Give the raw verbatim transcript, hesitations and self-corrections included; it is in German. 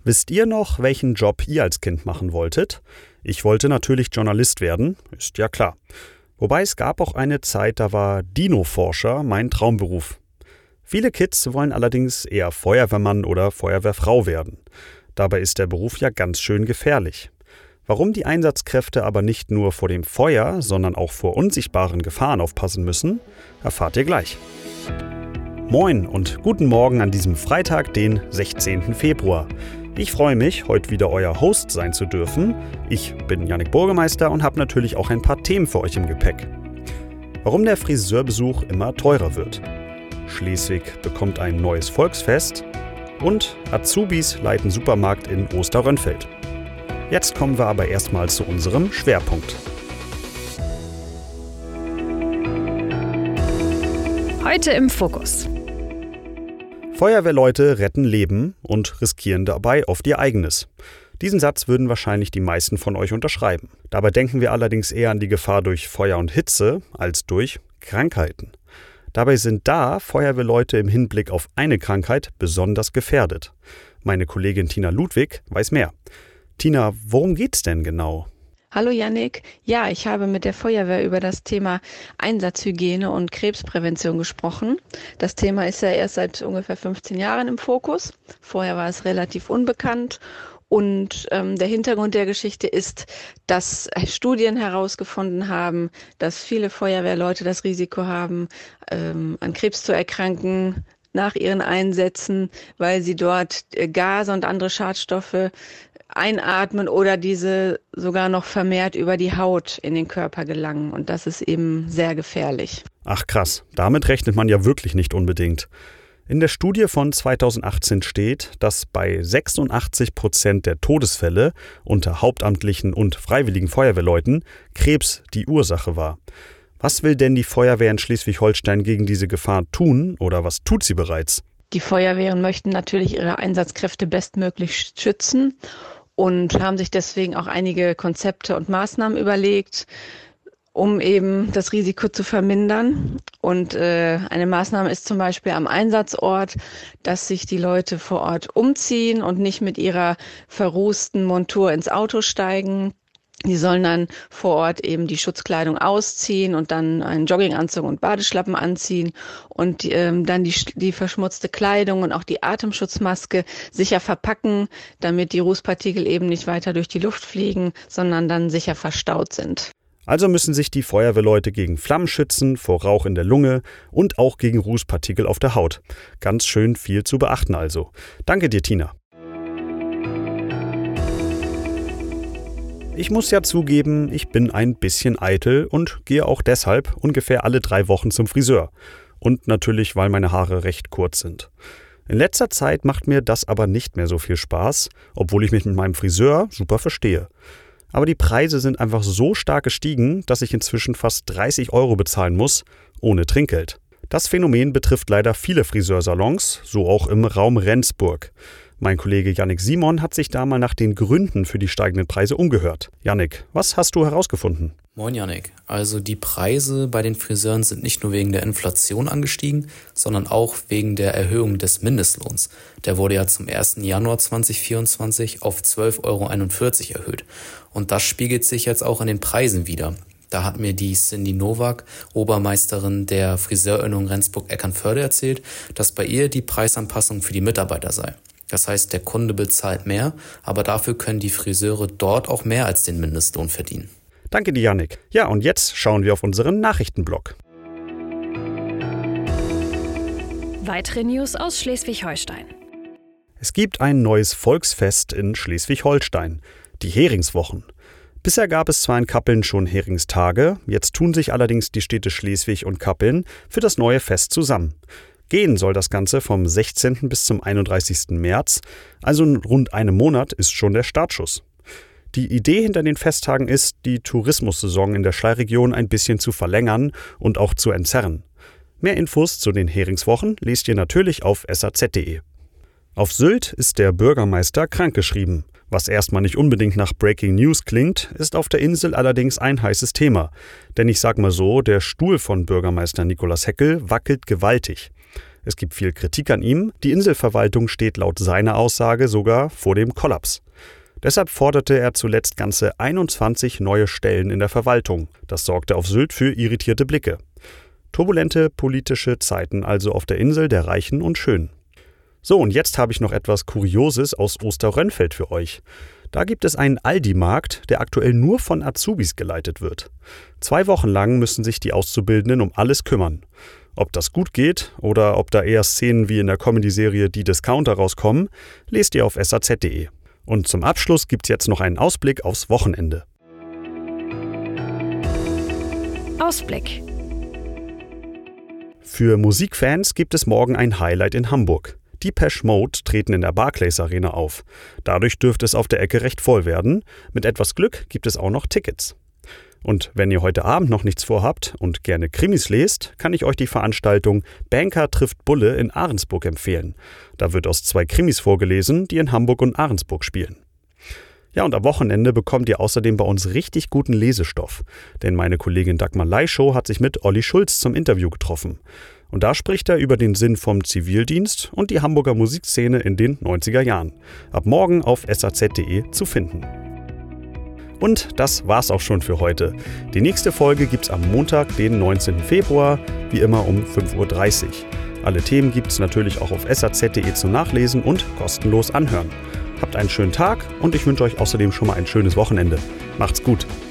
Wisst ihr noch, welchen Job ihr als Kind machen wolltet? Ich wollte natürlich Journalist werden, ist ja klar. Wobei es gab auch eine Zeit, da war Dino-Forscher mein Traumberuf. Viele Kids wollen allerdings eher Feuerwehrmann oder Feuerwehrfrau werden. Dabei ist der Beruf ja ganz schön gefährlich. Warum die Einsatzkräfte aber nicht nur vor dem Feuer, sondern auch vor unsichtbaren Gefahren aufpassen müssen, erfahrt ihr gleich. Moin und guten Morgen an diesem Freitag, den sechzehnten Februar. Ich freue mich, heute wieder euer Host sein zu dürfen. Ich bin Jannik Burgemeister und habe natürlich auch ein paar Themen für euch im Gepäck. Warum der Friseurbesuch immer teurer wird. Schleswig bekommt ein neues Volksfest und Azubis leiten Supermarkt in Osterrönfeld. Jetzt kommen wir aber erstmal zu unserem Schwerpunkt. Heute im Fokus. Feuerwehrleute retten Leben und riskieren dabei oft ihr eigenes. Diesen Satz würden wahrscheinlich die meisten von euch unterschreiben. Dabei denken wir allerdings eher an die Gefahr durch Feuer und Hitze als durch Krankheiten. Dabei sind da Feuerwehrleute im Hinblick auf eine Krankheit besonders gefährdet. Meine Kollegin Tina Ludwig weiß mehr. Tina, worum geht's denn genau? Hallo Jannik. Ja, ich habe mit der Feuerwehr über das Thema Einsatzhygiene und Krebsprävention gesprochen. Das Thema ist ja erst seit ungefähr fünfzehn Jahren im Fokus. Vorher war es relativ unbekannt. Und ähm, der Hintergrund der Geschichte ist, dass Studien herausgefunden haben, dass viele Feuerwehrleute das Risiko haben, ähm, an Krebs zu erkranken nach ihren Einsätzen, weil sie dort äh, Gase und andere Schadstoffe einatmen oder diese sogar noch vermehrt über die Haut in den Körper gelangen. Und das ist eben sehr gefährlich. Ach krass, damit rechnet man ja wirklich nicht unbedingt. In der Studie von zweitausendachtzehn steht, dass bei sechsundachtzig Prozent der Todesfälle unter hauptamtlichen und freiwilligen Feuerwehrleuten Krebs die Ursache war. Was will denn die Feuerwehr in Schleswig-Holstein gegen diese Gefahr tun oder was tut sie bereits? Die Feuerwehren möchten natürlich ihre Einsatzkräfte bestmöglich schützen und haben sich deswegen auch einige Konzepte und Maßnahmen überlegt, um eben das Risiko zu vermindern. Und äh, eine Maßnahme ist zum Beispiel am Einsatzort, dass sich die Leute vor Ort umziehen und nicht mit ihrer verrußten Montur ins Auto steigen. Die sollen dann vor Ort eben die Schutzkleidung ausziehen und dann einen Jogginganzug und Badeschlappen anziehen und ähm, dann die, die verschmutzte Kleidung und auch die Atemschutzmaske sicher verpacken, damit die Rußpartikel eben nicht weiter durch die Luft fliegen, sondern dann sicher verstaut sind. Also müssen sich die Feuerwehrleute gegen Flammen schützen, vor Rauch in der Lunge und auch gegen Rußpartikel auf der Haut. Ganz schön viel zu beachten also. Danke dir, Tina. Ich muss ja zugeben, ich bin ein bisschen eitel und gehe auch deshalb ungefähr alle drei Wochen zum Friseur. Und natürlich, weil meine Haare recht kurz sind. In letzter Zeit macht mir das aber nicht mehr so viel Spaß, obwohl ich mich mit meinem Friseur super verstehe. Aber die Preise sind einfach so stark gestiegen, dass ich inzwischen fast dreißig Euro bezahlen muss, ohne Trinkgeld. Das Phänomen betrifft leider viele Friseursalons, so auch im Raum Rendsburg. Mein Kollege Jannik Simon hat sich da mal nach den Gründen für die steigenden Preise umgehört. Jannik, was hast du herausgefunden? Moin Jannik, also die Preise bei den Friseuren sind nicht nur wegen der Inflation angestiegen, sondern auch wegen der Erhöhung des Mindestlohns. Der wurde ja zum ersten Januar zweitausendvierundzwanzig auf zwölf Euro einundvierzig erhöht. Und das spiegelt sich jetzt auch in den Preisen wider. Da hat mir die Cindy Nowak, Obermeisterin der Friseurinnung Rendsburg-Eckernförde, erzählt, dass bei ihr die Preisanpassung für die Mitarbeiter sei. Das heißt, der Kunde bezahlt mehr, aber dafür können die Friseure dort auch mehr als den Mindestlohn verdienen. Danke dir, Jannik. Ja, und jetzt schauen wir auf unseren Nachrichtenblock. Weitere News aus Schleswig-Holstein. Es gibt ein neues Volksfest in Schleswig-Holstein, die Heringswochen. Bisher gab es zwar in Kappeln schon Heringstage, jetzt tun sich allerdings die Städte Schleswig und Kappeln für das neue Fest zusammen. Gehen soll das Ganze vom sechzehnten bis zum einunddreißigsten März, also in rund einem Monat ist schon der Startschuss. Die Idee hinter den Festtagen ist, die Tourismussaison in der Schlei-Region ein bisschen zu verlängern und auch zu entzerren. Mehr Infos zu den Heringswochen lest ihr natürlich auf s a z punkt d e. Auf Sylt ist der Bürgermeister krankgeschrieben. Was erstmal nicht unbedingt nach Breaking News klingt, ist auf der Insel allerdings ein heißes Thema. Denn ich sag mal so, der Stuhl von Bürgermeister Nikolaus Heckel wackelt gewaltig. Es gibt viel Kritik an ihm, die Inselverwaltung steht laut seiner Aussage sogar vor dem Kollaps. Deshalb forderte er zuletzt ganze einundzwanzig neue Stellen in der Verwaltung. Das sorgte auf Sylt für irritierte Blicke. Turbulente politische Zeiten also auf der Insel der Reichen und Schönen. So, und jetzt habe ich noch etwas Kurioses aus Osterrönfeld für euch. Da gibt es einen Aldi-Markt, der aktuell nur von Azubis geleitet wird. Zwei Wochen lang müssen sich die Auszubildenden um alles kümmern. Ob das gut geht oder ob da eher Szenen wie in der Comedy-Serie Die Discounter rauskommen, lest ihr auf S A Z punkt de. Und zum Abschluss gibt's jetzt noch einen Ausblick aufs Wochenende. Ausblick. Für Musikfans gibt es morgen ein Highlight in Hamburg. Depeche Mode treten in der Barclays Arena auf. Dadurch dürfte es auf der Ecke recht voll werden. Mit etwas Glück gibt es auch noch Tickets. Und wenn ihr heute Abend noch nichts vorhabt und gerne Krimis lest, kann ich euch die Veranstaltung Banker trifft Bulle in Ahrensburg empfehlen. Da wird aus zwei Krimis vorgelesen, die in Hamburg und Ahrensburg spielen. Ja, und am Wochenende bekommt ihr außerdem bei uns richtig guten Lesestoff. Denn meine Kollegin Dagmar Leischow hat sich mit Olli Schulz zum Interview getroffen. Und da spricht er über den Sinn vom Zivildienst und die Hamburger Musikszene in den neunziger Jahren. Ab morgen auf S A Z punkt de zu finden. Und das war's auch schon für heute. Die nächste Folge gibt's am Montag, den neunzehnten Februar, wie immer um fünf Uhr dreißig. Alle Themen gibt's natürlich auch auf S A Z punkt de zum Nachlesen und kostenlos anhören. Habt einen schönen Tag und ich wünsche euch außerdem schon mal ein schönes Wochenende. Macht's gut!